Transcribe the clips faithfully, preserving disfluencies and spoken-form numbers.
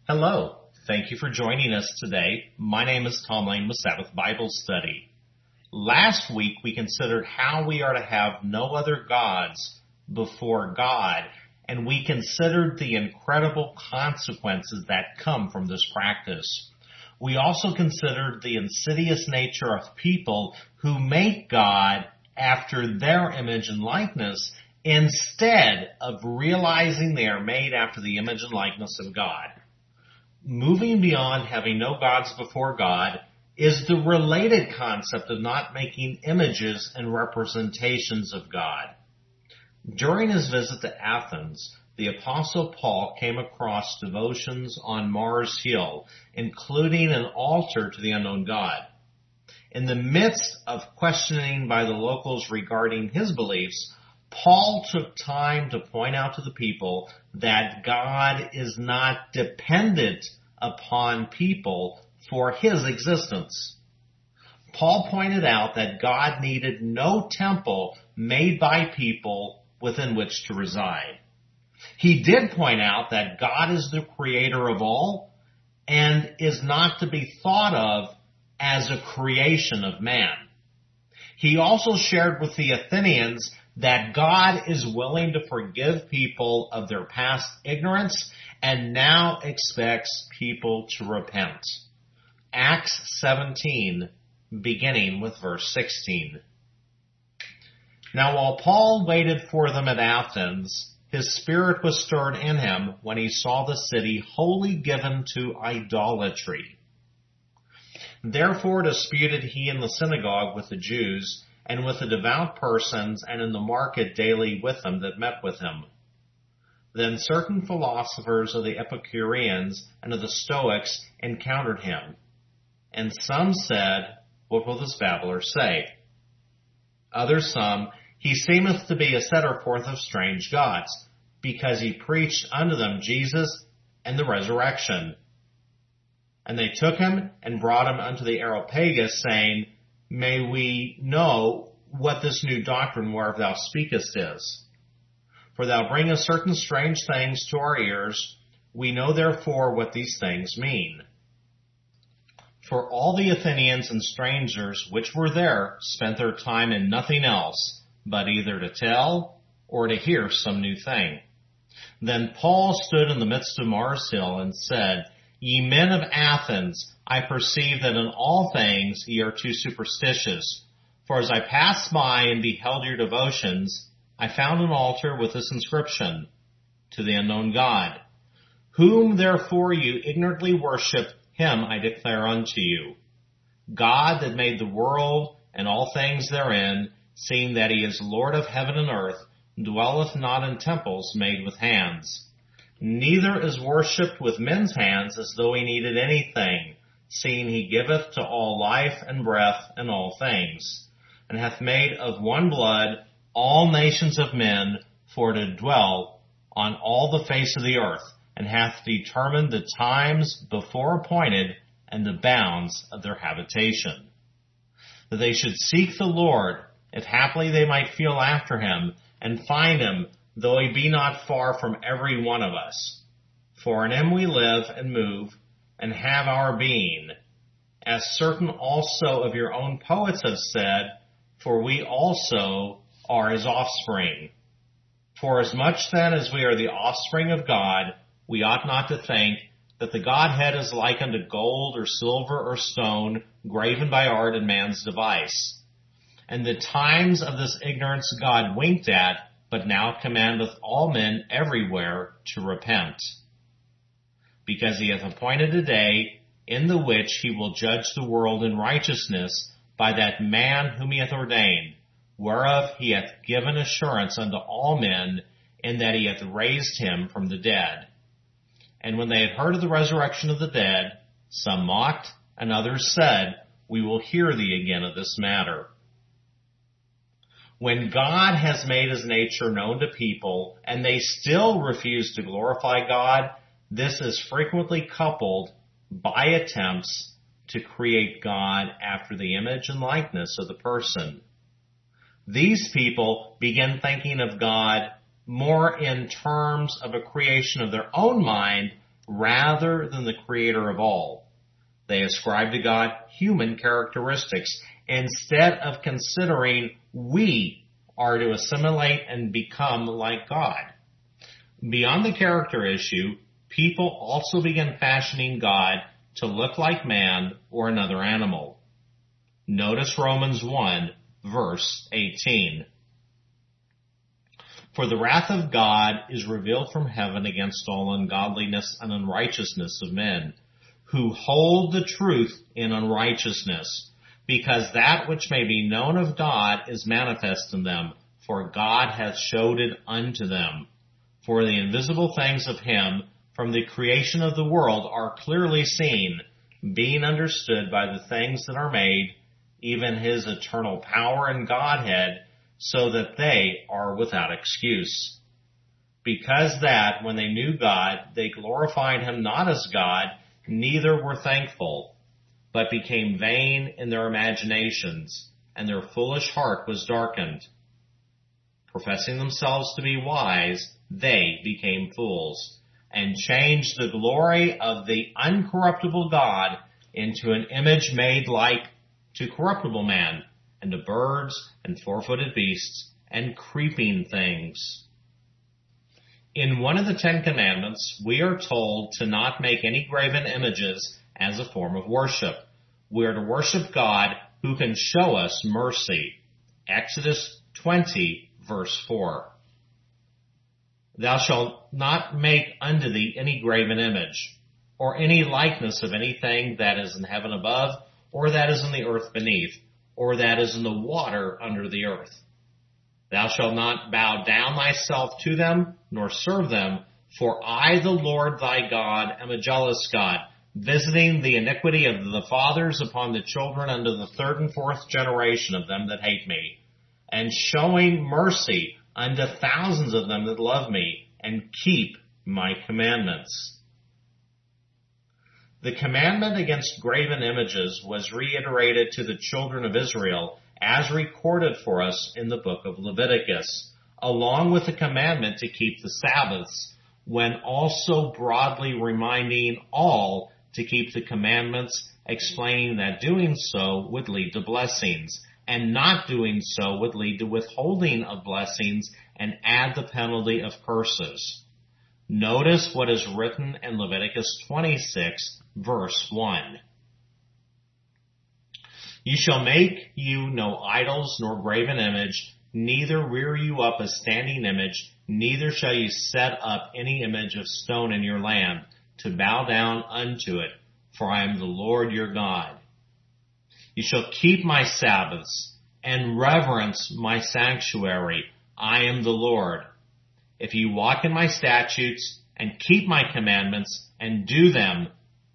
Hello. Thank you for joining us today. My name is Tom Lane with Sabbath Bible Study. Last week we considered how we are to have no other gods before God, and we considered the incredible consequences that come from this practice. We also considered the insidious nature of people who make God after their image and likeness instead of realizing they are made after the image and likeness of God. Moving beyond having no gods before God is the related concept of not making images and representations of God. During his visit to Athens, the Apostle Paul came across devotions on Mars Hill, including an altar to the unknown God. In the midst of questioning by the locals regarding his beliefs, Paul took time to point out to the people that God is not dependent upon people for his existence. Paul pointed out that God needed no temple made by people within which to reside. He did point out that God is the creator of all and is not to be thought of as a creation of man. He also shared with the Athenians that God is willing to forgive people of their past ignorance and now expects people to repent. Acts seventeen, beginning with verse sixteen. Now while Paul waited for them at Athens, his spirit was stirred in him when he saw the city wholly given to idolatry. Therefore disputed he in the synagogue with the Jews, and with the devout persons, and in the market daily with them that met with him. Then certain philosophers of the Epicureans and of the Stoics encountered him. And some said, What will this babbler say? Others some, He seemeth to be a setter forth of strange gods, because he preached unto them Jesus and the resurrection. And they took him and brought him unto the Areopagus, saying, May we know what this new doctrine whereof thou speakest is. For thou bringest certain strange things to our ears. We know therefore what these things mean. For all the Athenians and strangers which were there spent their time in nothing else, but either to tell or to hear some new thing. Then Paul stood in the midst of Mars Hill and said, Ye men of Athens, I perceive that in all things ye are too superstitious. For as I passed by and beheld your devotions, I found an altar with this inscription, To the unknown God. Whom therefore you ignorantly worship, him I declare unto you. God that made the world and all things therein, seeing that he is Lord of heaven and earth, dwelleth not in temples made with hands. Neither is worshipped with men's hands as though he needed anything, seeing he giveth to all life and breath and all things, and hath made of one blood all nations of men for to dwell on all the face of the earth, and hath determined the times before appointed and the bounds of their habitation, that they should seek the Lord, if haply they might feel after him, and find him, though he be not far from every one of us. For in him we live and move and have our being, as certain also of your own poets have said, for we also are his offspring. For as much then as we are the offspring of God, we ought not to think that the Godhead is like unto gold or silver or stone, graven by art and man's device. And the times of this ignorance God winked at, but now commandeth all men everywhere to repent. Because he hath appointed a day in the which he will judge the world in righteousness by that man whom he hath ordained, whereof he hath given assurance unto all men, in that he hath raised him from the dead. And when they had heard of the resurrection of the dead, some mocked, and others said, We will hear thee again of this matter. When God has made his nature known to people, and they still refuse to glorify God, this is frequently coupled by attempts to create God after the image and likeness of the person. These people begin thinking of God more in terms of a creation of their own mind rather than the creator of all. They ascribe to God human characteristics instead of considering we are to assimilate and become like God. Beyond the character issue, people also begin fashioning God to look like man or another animal. Notice Romans one, verse eighteen. For the wrath of God is revealed from heaven against all ungodliness and unrighteousness of men, who hold the truth in unrighteousness, because that which may be known of God is manifest in them, for God hath showed it unto them. For the invisible things of him from the creation of the world are clearly seen, being understood by the things that are made, even his eternal power and Godhead, so that they are without excuse. Because that, when they knew God, they glorified him not as God, neither were thankful, but became vain in their imaginations, and their foolish heart was darkened. Professing themselves to be wise, they became fools, and changed the glory of the uncorruptible God into an image made like to corruptible man, and to birds, and four-footed beasts, and creeping things. In one of the Ten Commandments, we are told to not make any graven images as a form of worship. We are to worship God who can show us mercy. Exodus twenty, verse four. Thou shalt not make unto thee any graven image, or any likeness of anything that is in heaven above, or that is in the earth beneath, or that is in the water under the earth. Thou shalt not bow down thyself to them, nor serve them, for I, the Lord thy God, am a jealous God, visiting the iniquity of the fathers upon the children unto the third and fourth generation of them that hate me, and showing mercy unto thousands of them that love me, and keep my commandments. The commandment against graven images was reiterated to the children of Israel as recorded for us in the book of Leviticus, along with the commandment to keep the Sabbaths, when also broadly reminding all to keep the commandments, explaining that doing so would lead to blessings, and not doing so would lead to withholding of blessings and add the penalty of curses. Notice what is written in Leviticus twenty-six, verse one. You shall make you no idols nor graven image, neither rear you up a standing image, neither shall you set up any image of stone in your land, to bow down unto it, for I am the Lord your God. You shall keep my Sabbaths, and reverence my sanctuary. I am the Lord. If you walk in my statutes, and keep my commandments, and do them,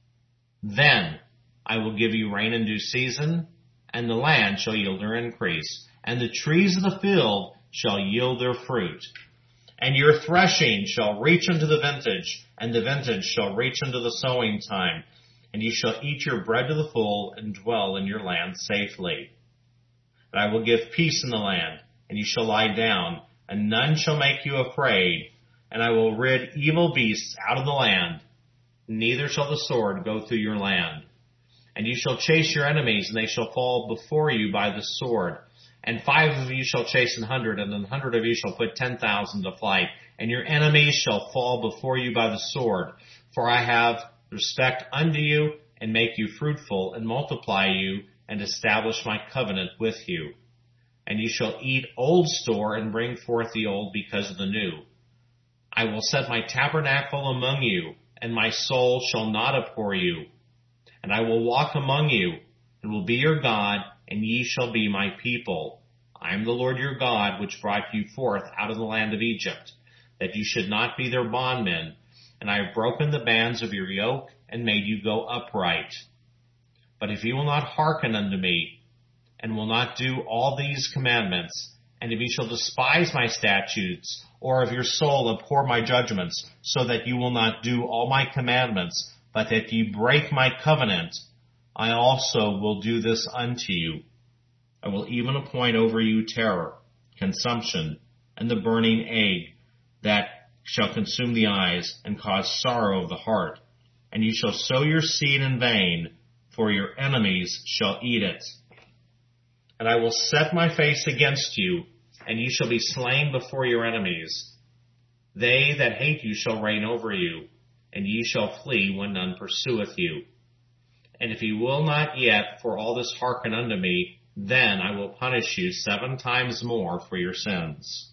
then I will give you rain in due season, and the land shall yield her increase, and the trees of the field shall yield their fruit. And your threshing shall reach unto the vintage, and the vintage shall reach unto the sowing time, and you shall eat your bread to the full, and dwell in your land safely. And I will give peace in the land, and you shall lie down, and none shall make you afraid, and I will rid evil beasts out of the land, neither shall the sword go through your land. And you shall chase your enemies, and they shall fall before you by the sword. And five of you shall chase an hundred, and an hundred of you shall put ten thousand to flight. And your enemies shall fall before you by the sword. For I have respect unto you, and make you fruitful, and multiply you, and establish my covenant with you. And you shall eat old store, and bring forth the old because of the new. I will set my tabernacle among you, and my soul shall not abhor you. And I will walk among you, and will be your God, and ye shall be my people. I am the Lord your God, which brought you forth out of the land of Egypt, that you should not be their bondmen. And I have broken the bands of your yoke, and made you go upright. But if you will not hearken unto me, and will not do all these commandments, and if you shall despise my statutes, or if your soul abhor my judgments, so that you will not do all my commandments, but that ye break my covenant, I also will do this unto you. I will even appoint over you terror, consumption, and the burning ague, that shall consume the eyes, and cause sorrow of the heart, and you shall sow your seed in vain, for your enemies shall eat it. And I will set my face against you, and you shall be slain before your enemies. They that hate you shall reign over you, and ye shall flee when none pursueth you. And if ye will not yet for all this hearken unto me, then I will punish you seven times more for your sins.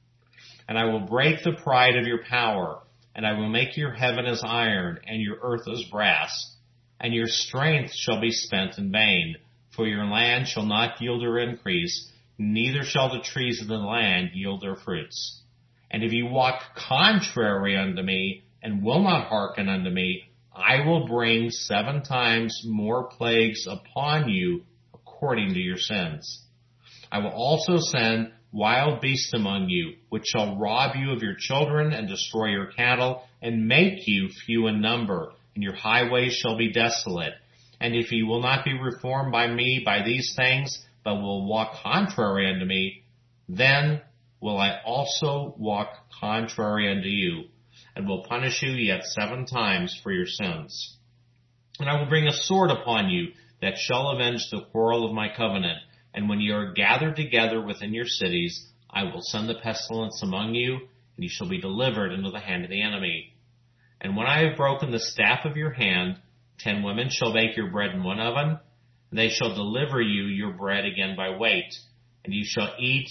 And I will break the pride of your power, and I will make your heaven as iron, and your earth as brass. And your strength shall be spent in vain, for your land shall not yield her increase, neither shall the trees of the land yield their fruits. And if ye walk contrary unto me, and will not hearken unto me, I will bring seven times more plagues upon you, according to your sins. I will also send wild beasts among you, which shall rob you of your children, and destroy your cattle, and make you few in number, and your highways shall be desolate. And if ye will not be reformed by me by these things, but will walk contrary unto me, then will I also walk contrary unto you, and will punish you yet seven times for your sins. And I will bring a sword upon you, that shall avenge the quarrel of my covenant. And when ye are gathered together within your cities, I will send the pestilence among you, and ye shall be delivered into the hand of the enemy. And when I have broken the staff of your hand, ten women shall bake your bread in one oven, and they shall deliver you your bread again by weight, and ye shall eat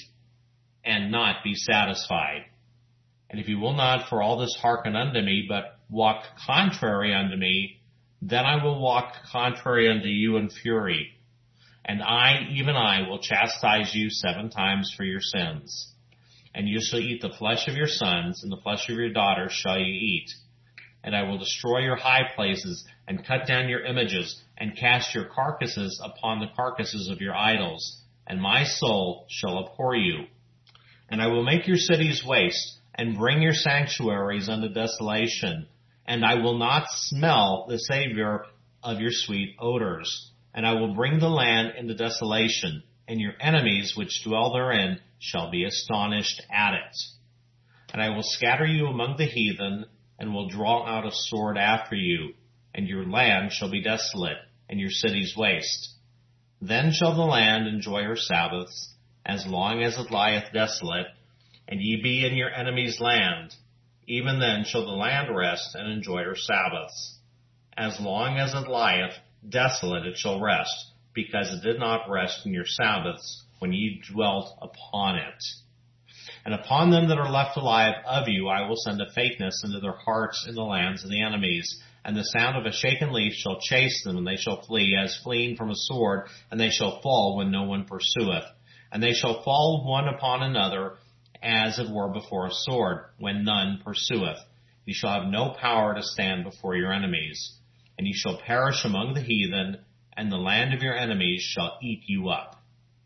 and not be satisfied. And if you will not for all this hearken unto me, but walk contrary unto me, then I will walk contrary unto you in fury. And I, even I, will chastise you seven times for your sins. And you shall eat the flesh of your sons, and the flesh of your daughters shall ye eat. And I will destroy your high places, and cut down your images, and cast your carcasses upon the carcasses of your idols. And my soul shall abhor you. And I will make your cities waste, and bring your sanctuaries unto desolation. And I will not smell the savor of your sweet odors. And I will bring the land into desolation, and your enemies which dwell therein shall be astonished at it. And I will scatter you among the heathen, and will draw out a sword after you, and your land shall be desolate, and your cities waste. Then shall the land enjoy her Sabbaths, as long as it lieth desolate, and ye be in your enemy's land. Even then shall the land rest and enjoy her Sabbaths. As long as it lieth desolate it shall rest, because it did not rest in your Sabbaths when ye dwelt upon it. And upon them that are left alive of you I will send a faintness into their hearts in the lands of the enemies, and the sound of a shaken leaf shall chase them, and they shall flee as fleeing from a sword, and they shall fall when no one pursueth. And they shall fall one upon another, as it were before a sword, when none pursueth. Ye shall have no power to stand before your enemies. And ye shall perish among the heathen, and the land of your enemies shall eat you up.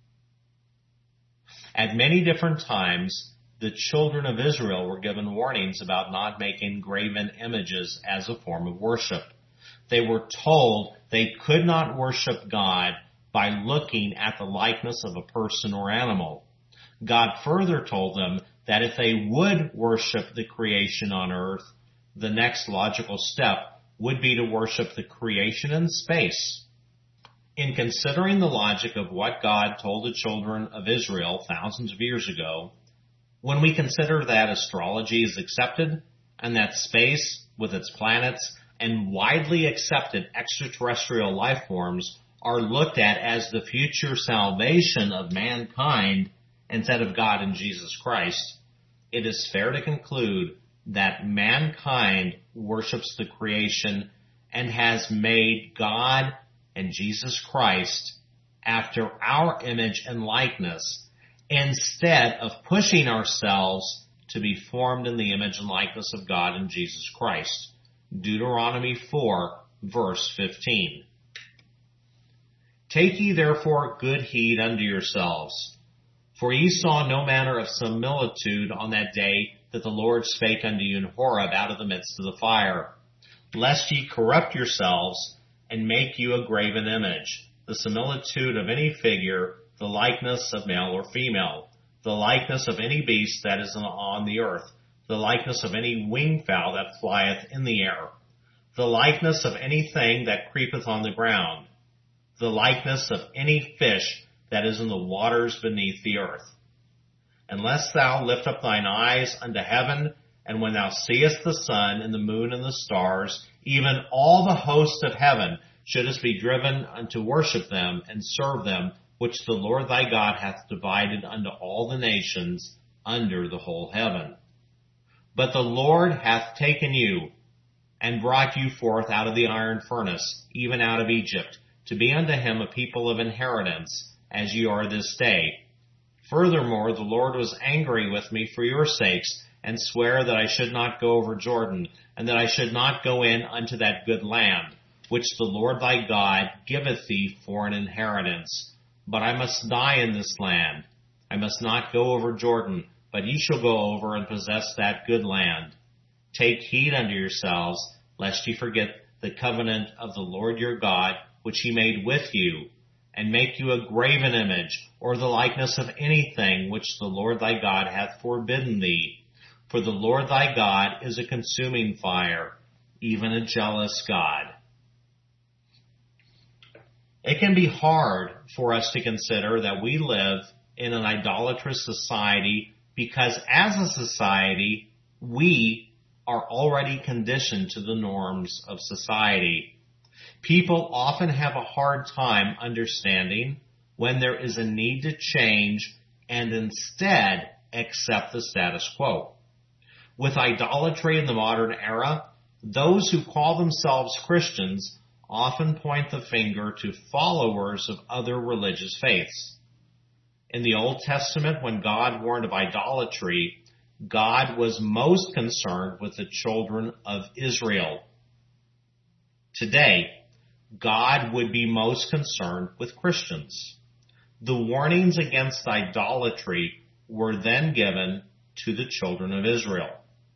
At many different times, the children of Israel were given warnings about not making graven images as a form of worship. They were told they could not worship God by looking at the likeness of a person or animal. God further told them that if they would worship the creation on earth, the next logical step would be to worship the creation in space. In considering the logic of what God told the children of Israel thousands of years ago, when we consider that astrology is accepted, and that space with its planets and widely accepted extraterrestrial life forms are looked at as the future salvation of mankind instead of God and Jesus Christ, it is fair to conclude that mankind worships the creation and has made God and Jesus Christ after our image and likeness, instead of pushing ourselves to be formed in the image and likeness of God and Jesus Christ. Deuteronomy four, verse fifteen. Take ye therefore good heed unto yourselves, for ye saw no manner of similitude on that day that the Lord spake unto you in Horeb out of the midst of the fire, lest ye corrupt yourselves and make you a graven image, the similitude of any figure, the likeness of male or female, the likeness of any beast that is on the earth, the likeness of any winged fowl that flieth in the air. the likeness of anything that creepeth on the ground, the likeness of any fish that is in the waters beneath the earth. Unless thou lift up thine eyes unto heaven, and when thou seest the sun and the moon and the stars, even all the host of heaven, shouldest be driven unto worship them and serve them, which the Lord thy God hath divided unto all the nations under the whole heaven. But the Lord hath taken you, and brought you forth out of the iron furnace, even out of Egypt, to be unto him a people of inheritance, as ye are this day. Furthermore, the Lord was angry with me for your sakes, and sware that I should not go over Jordan, and that I should not go in unto that good land, which the Lord thy God giveth thee for an inheritance. But I must die in this land. I must not go over Jordan, but ye shall go over and possess that good land. Take heed unto yourselves, lest ye forget the covenant of the Lord your God, which he made with you, and make you a graven image, or the likeness of anything which the Lord thy God hath forbidden thee. For the Lord thy God is a consuming fire, even a jealous God. It can be hard for us to consider that we live in an idolatrous society because as a society, we are already conditioned to the norms of society. People often have a hard time understanding when there is a need to change and instead accept the status quo. With idolatry in the modern era, those who call themselves Christians often point the finger to followers of other religious faiths. In the Old Testament, when God warned of idolatry, God was most concerned with the children of Israel. Today, God would be most concerned with Christians. The warnings against idolatry were then given to the children of Israel.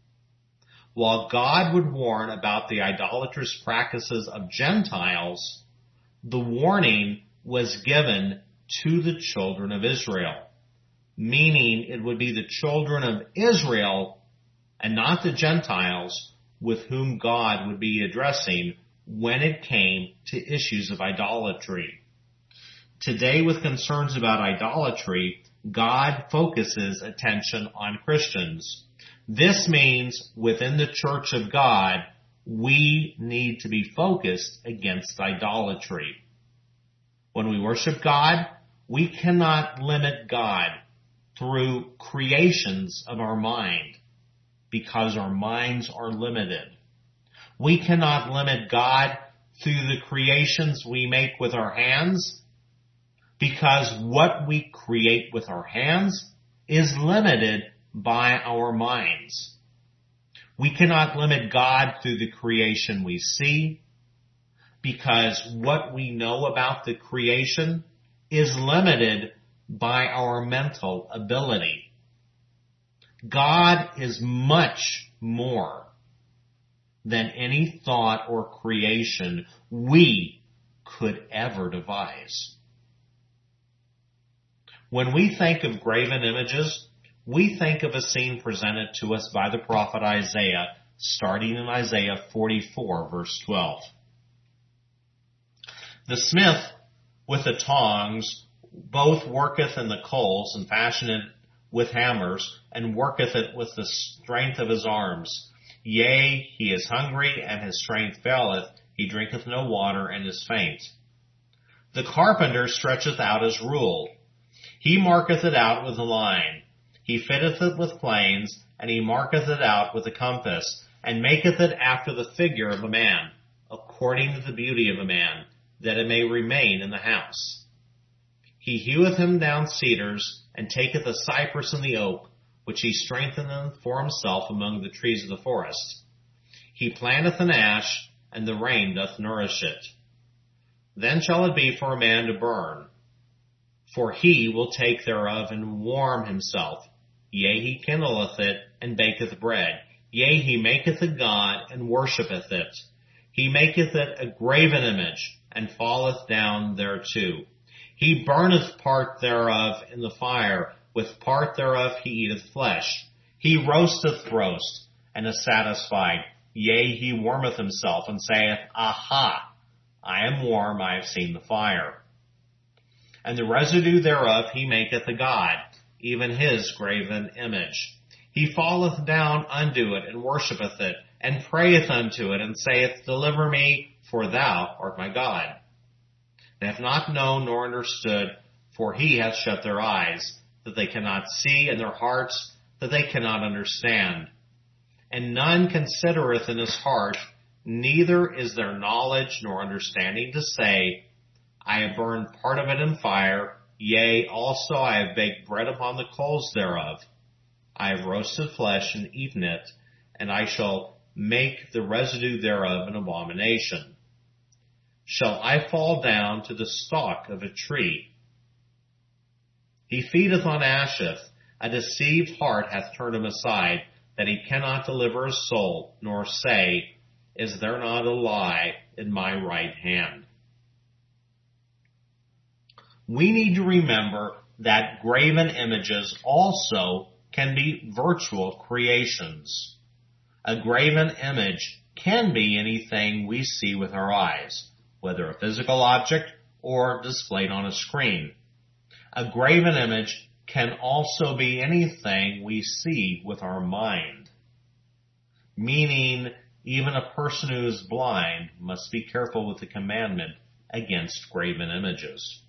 While God would warn about the idolatrous practices of Gentiles, the warning was given to the children of Israel, meaning it would be the children of Israel and not the Gentiles with whom God would be addressing when it came to issues of idolatry. Today, with concerns about idolatry, God focuses attention on Christians. This means within the church of God, we need to be focused against idolatry. When we worship God, we cannot limit God through creations of our mind because our minds are limited. We cannot limit God through the creations we make with our hands because what we create with our hands is limited by our minds. We cannot limit God through the creation we see because what we know about the creation is limited by our mental ability. God is much more than any thought or creation we could ever devise. When we think of graven images, we think of a scene presented to us by the prophet Isaiah, starting in Isaiah forty-four, verse twelve. The smith with the tongs both worketh in the coals, and fashioneth with hammers, and worketh it with the strength of his arms. Yea, he is hungry, and his strength faileth. He drinketh no water, and is faint. The carpenter stretcheth out his rule. He marketh it out with a line. He fitteth it with planes, and he marketh it out with a compass, and maketh it after the figure of a man, according to the beauty of a man, that it may remain in the house. He heweth him down cedars, and taketh the cypress and the oak, which he strengtheneth for himself among the trees of the forest. He planteth an ash, and the rain doth nourish it. Then shall it be for a man to burn, for he will take thereof and warm himself. Yea, he kindleth it, and baketh bread. Yea, he maketh a god, and worshippeth it. He maketh it a graven image, and falleth down thereto. He burneth part thereof in the fire, with part thereof he eateth flesh. He roasteth roast, and is satisfied. Yea, he warmeth himself, and saith, Aha, I am warm, I have seen the fire. And the residue thereof he maketh a god, even his graven image. He falleth down unto it, and worshippeth it, and prayeth unto it, and saith, Deliver me, for thou art my God. They have not known nor understood, for he hath shut their eyes, that they cannot see, and their hearts, that they cannot understand. And none considereth in his heart, neither is there knowledge nor understanding to say, I have burned part of it in fire, yea, also I have baked bread upon the coals thereof. I have roasted flesh and eaten it, and I shall make the residue thereof an abomination. Shall I fall down to the stalk of a tree? He feedeth on ashes, a deceived heart hath turned him aside, that he cannot deliver his soul, nor say, Is there not a lie in my right hand? We need to remember that graven images also can be virtual creations. A graven image can be anything we see with our eyes, whether a physical object or displayed on a screen. A graven image can also be anything we see with our mind, meaning even a person who is blind must be careful with the commandment against graven images.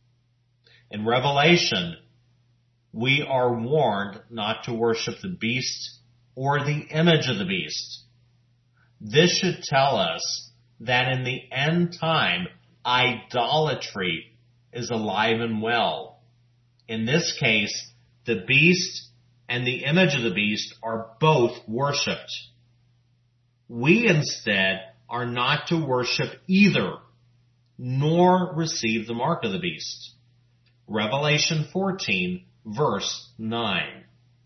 In Revelation, we are warned not to worship the beast or the image of the beast. This should tell us that in the end time, idolatry is alive and well. In this case, the beast and the image of the beast are both worshipped. We instead are not to worship either, nor receive the mark of the beast. Revelation fourteen, verse nine.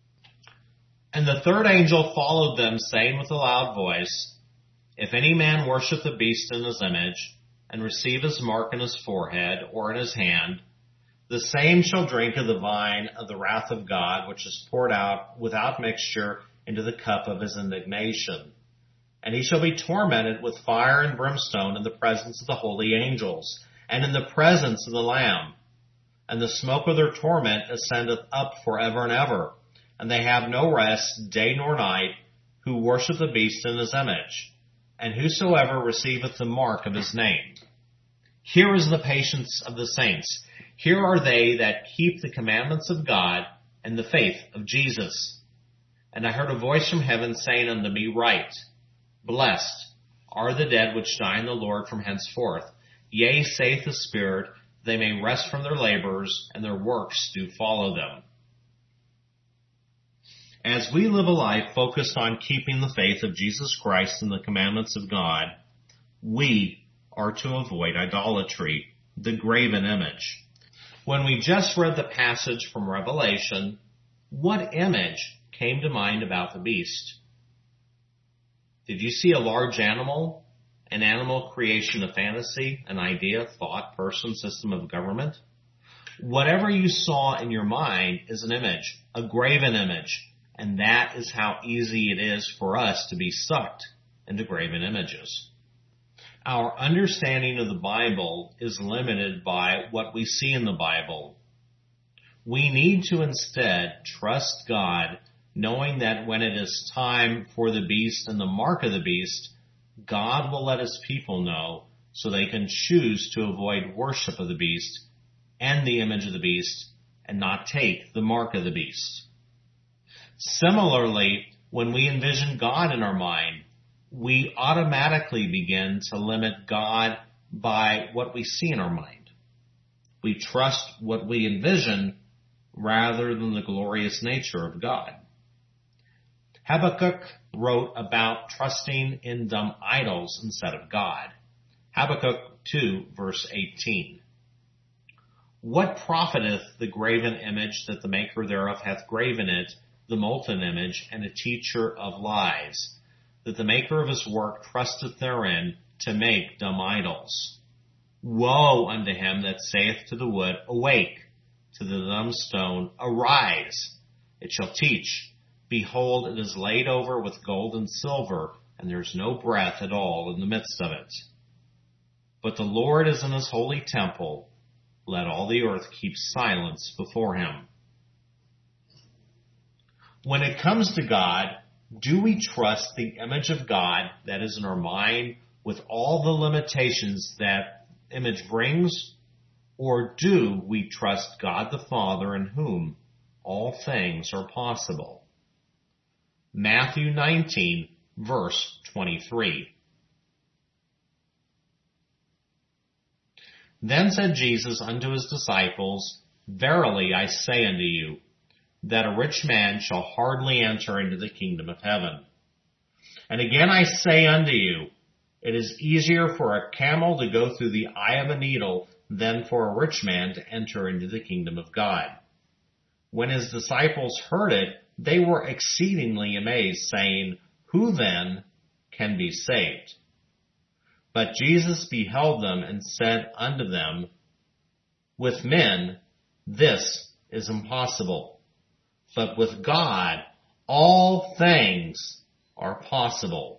And the third angel followed them, saying with a loud voice, If any man worship the beast in his image, and receive his mark in his forehead or in his hand, the same shall drink of the wine of the wrath of God, which is poured out without mixture into the cup of his indignation. And he shall be tormented with fire and brimstone in the presence of the holy angels, and in the presence of the Lamb. And the smoke of their torment ascendeth up forever and ever. And they have no rest day nor night, who worship the beast in his image, and whosoever receiveth the mark of his name. Here is the patience of the saints. Here are they that keep the commandments of God and the faith of Jesus. And I heard a voice from heaven saying unto me, Write, Blessed are the dead which die in the Lord from henceforth. Yea, saith the Spirit, they may rest from their labors, and their works do follow them. As we live a life focused on keeping the faith of Jesus Christ and the commandments of God, we are to avoid idolatry, the graven image. When we just read the passage from Revelation, what image came to mind about the beast? Did you see a large animal, an animal creation of fantasy, an idea, thought, person, system of government? Whatever you saw in your mind is an image, a graven image, and that is how easy it is for us to be sucked into graven images. Our understanding of the Bible is limited by what we see in the Bible. We need to instead trust God, knowing that when it is time for the beast and the mark of the beast, God will let his people know so they can choose to avoid worship of the beast and the image of the beast and not take the mark of the beast. Similarly, when we envision God in our mind, we automatically begin to limit God by what we see in our mind. We trust what we envision rather than the glorious nature of God. Habakkuk wrote about trusting in dumb idols instead of God. Habakkuk two, verse eighteen. What profiteth the graven image that the maker thereof hath graven it, the molten image, and a teacher of lies, that the maker of his work trusteth therein to make dumb idols? Woe unto him that saith to the wood, Awake, to the dumb stone, Arise, it shall teach. Behold, it is laid over with gold and silver, and there's no breath at all in the midst of it. But the Lord is in his holy temple. Let all the earth keep silence before him. When it comes to God, do we trust the image of God that is in our mind with all the limitations that image brings? Or do we trust God the Father in whom all things are possible? Matthew nineteen, verse twenty-three. Then said Jesus unto his disciples, Verily I say unto you, that a rich man shall hardly enter into the kingdom of heaven. And again I say unto you, it is easier for a camel to go through the eye of a needle than for a rich man to enter into the kingdom of God. When his disciples heard it, they were exceedingly amazed, saying, Who then can be saved? But Jesus beheld them and said unto them, With men this is impossible, but with God all things are possible.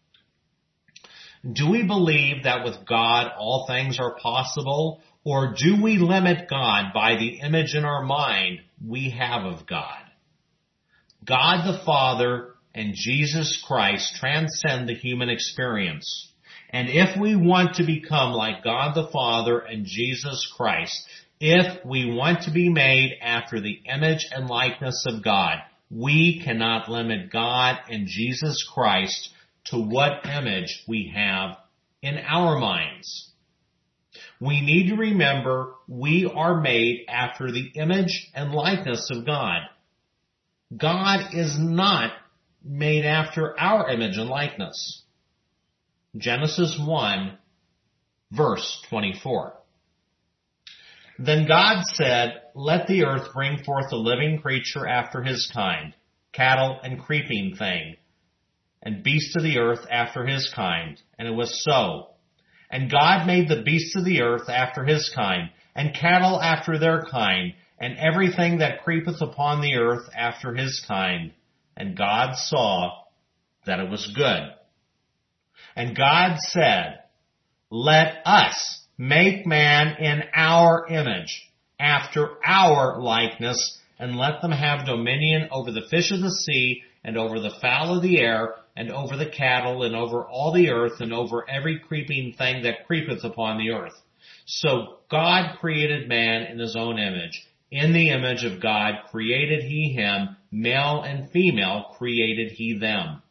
Do we believe that with God all things are possible, or do we limit God by the image in our mind we have of God? God the Father and Jesus Christ transcend the human experience. And if we want to become like God the Father and Jesus Christ, if we want to be made after the image and likeness of God, we cannot limit God and Jesus Christ to what image we have in our minds. We need to remember we are made after the image and likeness of God. God is not made after our image and likeness. Genesis one, verse twenty-four. Then God said, Let the earth bring forth a living creature after his kind, cattle and creeping thing, and beasts of the earth after his kind. And it was so. And God made the beasts of the earth after his kind, and cattle after their kind, and everything that creepeth upon the earth after his kind. And God saw that it was good. And God said, Let us make man in our image, after our likeness, and let them have dominion over the fish of the sea, and over the fowl of the air, and over the cattle, and over all the earth, and over every creeping thing that creepeth upon the earth. So God created man in his own image. In the image of God created he him, male and female created he them.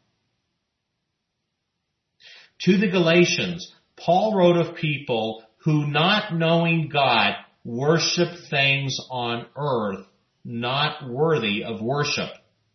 To the Galatians, Paul wrote of people who, not knowing God, worship things on earth not worthy of worship.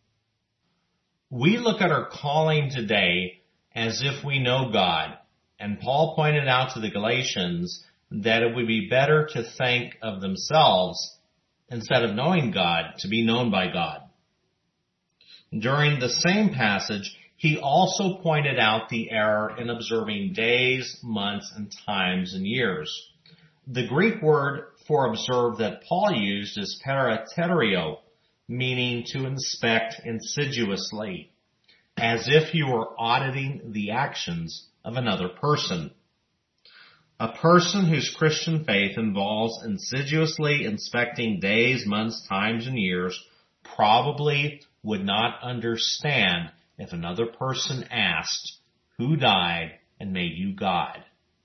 We look at our calling today as if we know God, and Paul pointed out to the Galatians that it would be better to think of themselves, instead of knowing God, to be known by God. During the same passage, he also pointed out the error in observing days, months, and times and years. The Greek word for observe that Paul used is paraterio, meaning to inspect insidiously, as if you were auditing the actions of another person. A person whose Christian faith involves insidiously inspecting days, months, times, and years probably would not understand if another person asked, Who died and made you God?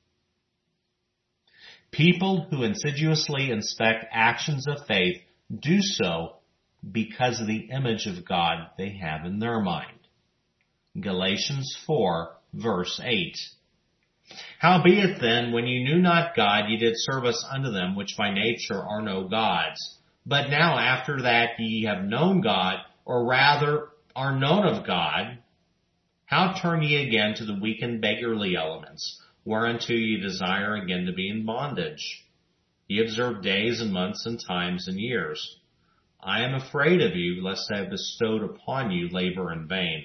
People who insidiously inspect actions of faith do so because of the image of God they have in their mind. Galatians four, verse eight. Howbeit then, when ye knew not God, ye did service unto them which by nature are no gods. But now after that ye have known God, or rather are known of God, how turn ye again to the weak and beggarly elements, whereunto ye desire again to be in bondage? Ye observe days and months and times and years. I am afraid of you, lest I have bestowed upon you labor in vain.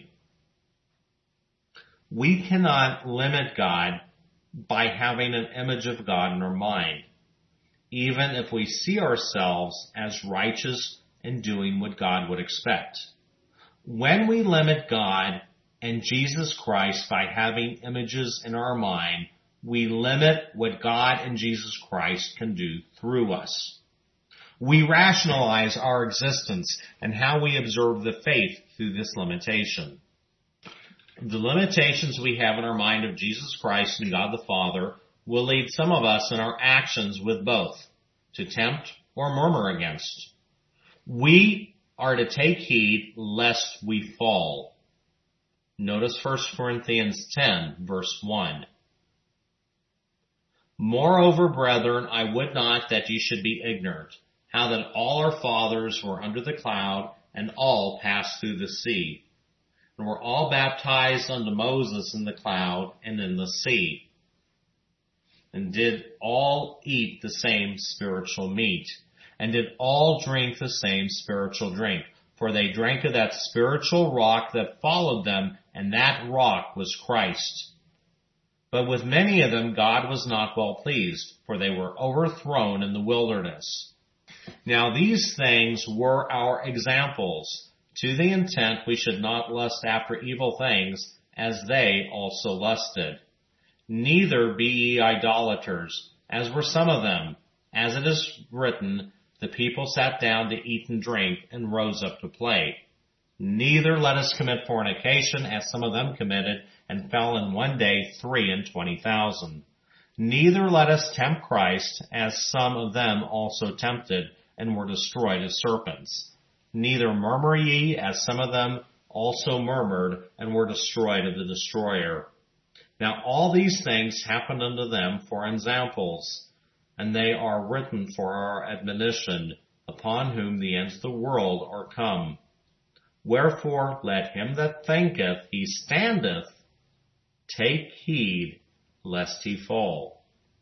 We cannot limit God by having an image of God in our mind, even if we see ourselves as righteous and doing what God would expect. When we limit God, and Jesus Christ, by having images in our mind, we limit what God and Jesus Christ can do through us. We rationalize our existence and how we observe the faith through this limitation. The limitations we have in our mind of Jesus Christ and God the Father will lead some of us in our actions with both, to tempt or murmur against. We are to take heed lest we fall. Notice First Corinthians ten, verse one. Moreover, brethren, I would not that ye should be ignorant, how that all our fathers were under the cloud, and all passed through the sea, and were all baptized unto Moses in the cloud and in the sea, and did all eat the same spiritual meat, and did all drink the same spiritual drink. For they drank of that spiritual rock that followed them, and that rock was Christ. But with many of them God was not well pleased, for they were overthrown in the wilderness. Now these things were our examples, to the intent we should not lust after evil things, as they also lusted. Neither be ye idolaters, as were some of them. As it is written, the people sat down to eat and drink, and rose up to play. Neither let us commit fornication, as some of them committed, and fell in one day three and twenty thousand. Neither let us tempt Christ, as some of them also tempted, and were destroyed as serpents. Neither murmur ye, as some of them also murmured, and were destroyed of the destroyer. Now all these things happened unto them for examples, and they are written for our admonition, upon whom the ends of the world are come. Wherefore let him that thinketh he standeth take heed lest he fall.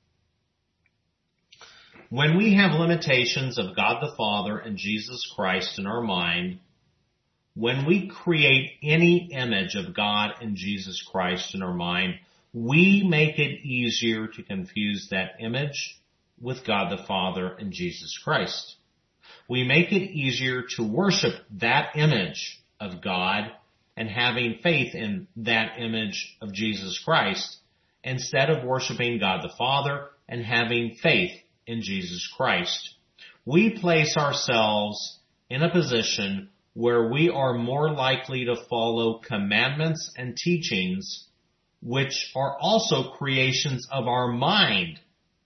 When we have limitations of God the Father and Jesus Christ in our mind, when we create any image of God and Jesus Christ in our mind, we make it easier to confuse that image with God the Father and Jesus Christ. We make it easier to worship that image of God and having faith in that image of Jesus Christ instead of worshiping God the Father and having faith in Jesus Christ. We place ourselves in a position where we are more likely to follow commandments and teachings which are also creations of our mind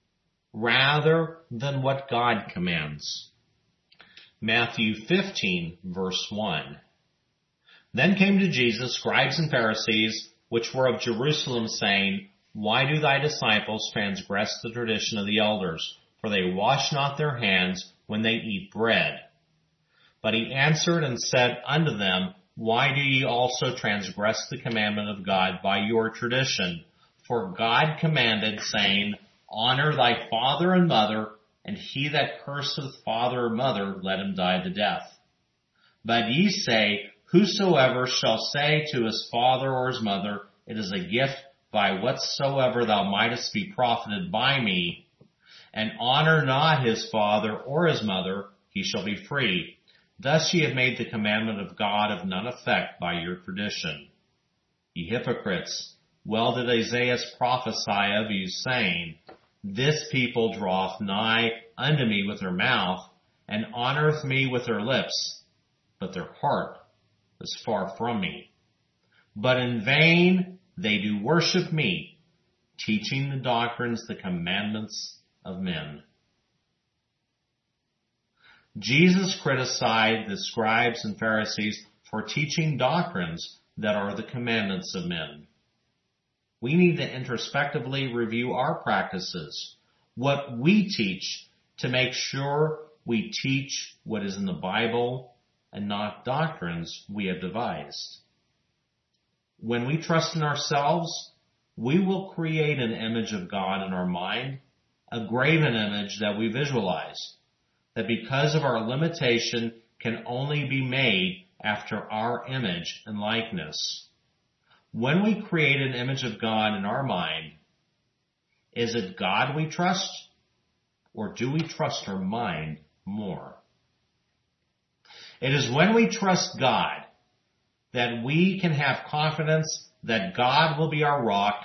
rather than what God commands. Matthew fifteen, verse one. Then came to Jesus scribes and Pharisees, which were of Jerusalem, saying, Why do thy disciples transgress the tradition of the elders? For they wash not their hands when they eat bread. But he answered and said unto them, Why do ye also transgress the commandment of God by your tradition? For God commanded, saying, Honor thy father and mother, and he that curseth father or mother, let him die the death. But ye say, Whosoever shall say to his father or his mother, It is a gift by whatsoever thou mightest be profited by me, and honor not his father or his mother, he shall be free. Thus ye have made the commandment of God of none effect by your tradition. Ye hypocrites, well did Isaiah prophesy of you, saying, This people draweth nigh unto me with their mouth, and honoreth me with their lips, but their heart is far from me. But in vain they do worship me, teaching the doctrines, the commandments of men. Jesus criticized the scribes and Pharisees for teaching doctrines that are the commandments of men. We need to introspectively review our practices, what we teach, to make sure we teach what is in the Bible and not doctrines we have devised. When we trust in ourselves, we will create an image of God in our mind, a graven image that we visualize, that because of our limitation can only be made after our image and likeness. When we create an image of God in our mind, is it God we trust, or do we trust our mind more? It is when we trust God that we can have confidence that God will be our rock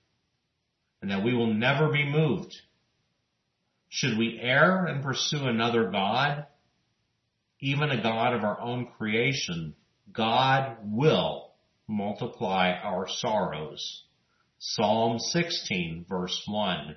and that we will never be moved. Should we err and pursue another God, even a God of our own creation, God will multiply our sorrows. Psalm sixteen, verse one.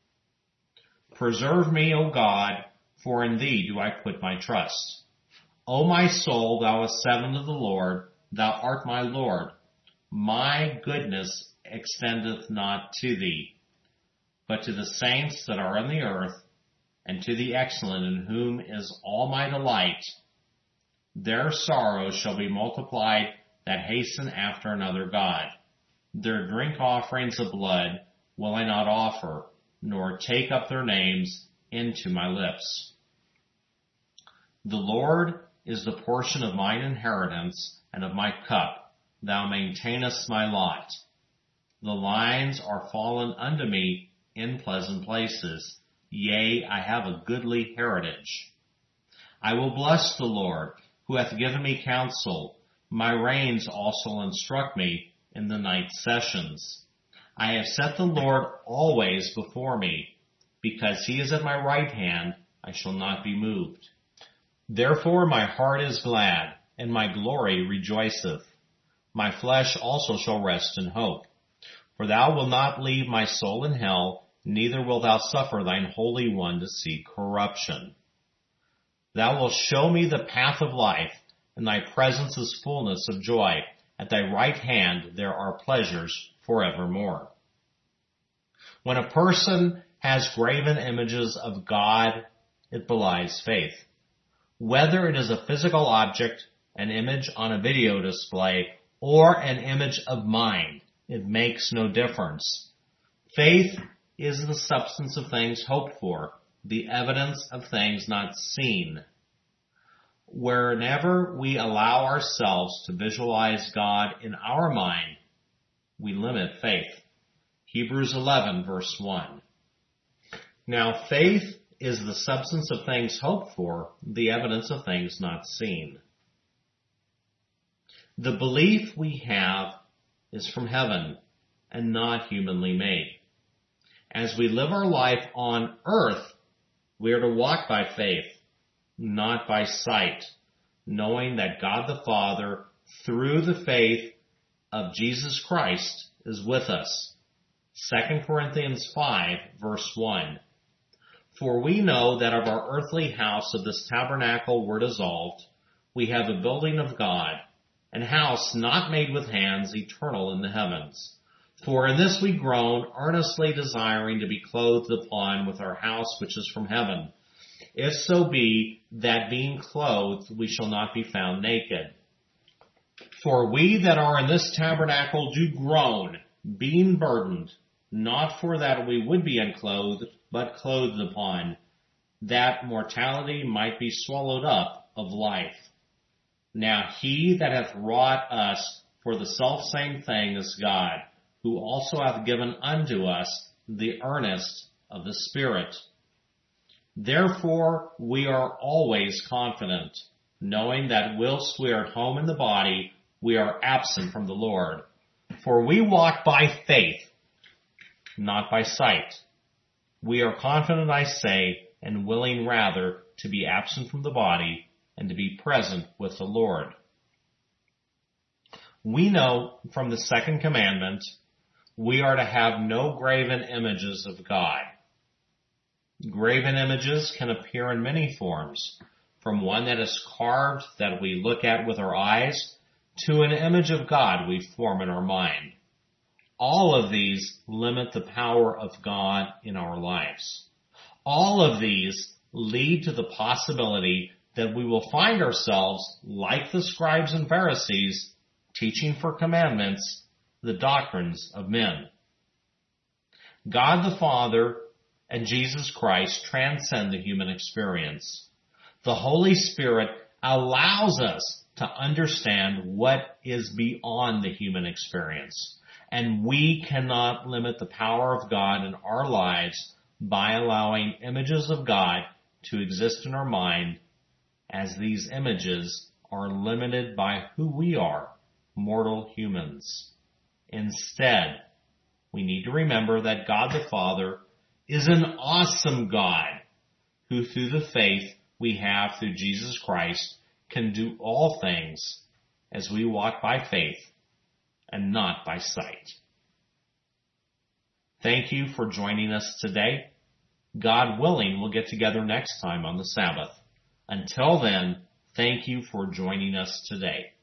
Preserve me, O God, for in thee do I put my trust. O my soul, thou hast said unto the Lord, thou art my Lord. My goodness extendeth not to thee, but to the saints that are on the earth, and to the excellent in whom is all my delight. Their sorrows shall be multiplied that hasten after another God. Their drink offerings of blood will I not offer, nor take up their names into my lips. The Lord is the portion of mine inheritance and of my cup. Thou maintainest my lot. The lines are fallen unto me in pleasant places. Yea, I have a goodly heritage. I will bless the Lord, who hath given me counsel. My reins also instruct me in the night sessions. I have set the Lord always before me. Because he is at my right hand, I shall not be moved. Therefore my heart is glad, and my glory rejoiceth. My flesh also shall rest in hope. For thou wilt not leave my soul in hell, neither wilt thou suffer thine Holy One to see corruption. Thou wilt show me the path of life, and thy presence is fullness of joy. At thy right hand there are pleasures forevermore. When a person has graven images of God, it belies faith. Whether it is a physical object, an image on a video display, or an image of mind, it makes no difference. Faith is the substance of things hoped for, the evidence of things not seen. Whenever we allow ourselves to visualize God in our mind, we limit faith. Hebrews eleven, verse one. Now faith is the substance of things hoped for, the evidence of things not seen. The belief we have is from heaven and not humanly made. As we live our life on earth, we are to walk by faith, not by sight, knowing that God the Father, through the faith of Jesus Christ, is with us. Second Corinthians five, verse one. For we know that of our earthly house of this tabernacle were dissolved, we have a building of God, an house not made with hands, eternal in the heavens. For in this we groan, earnestly desiring to be clothed upon with our house which is from heaven. If so be that being clothed we shall not be found naked. For we that are in this tabernacle do groan, being burdened, not for that we would be unclothed, but clothed upon, that mortality might be swallowed up of life. Now he that hath wrought us for the selfsame thing is God, who also hath given unto us the earnest of the Spirit. Therefore we are always confident, knowing that whilst we are at home in the body, we are absent from the Lord. For we walk by faith, not by sight. We are confident, I say, and willing rather to be absent from the body and to be present with the Lord. We know from the second commandment, we are to have no graven images of God. Graven images can appear in many forms, from one that is carved that we look at with our eyes, to an image of God we form in our mind. All of these limit the power of God in our lives. All of these lead to the possibility that we will find ourselves, like the scribes and Pharisees, teaching for commandments the doctrines of men. God the Father and Jesus Christ transcend the human experience. The Holy Spirit allows us to understand what is beyond the human experience. And we cannot limit the power of God in our lives by allowing images of God to exist in our mind, as these images are limited by who we are mortal humans. Instead, we need to remember that God the Father is an awesome God who, through the faith we have through Jesus Christ, can do all things as we walk by faith and not by sight. Thank you for joining us today. God willing, we'll get together next time on the Sabbath. Until then, thank you for joining us today.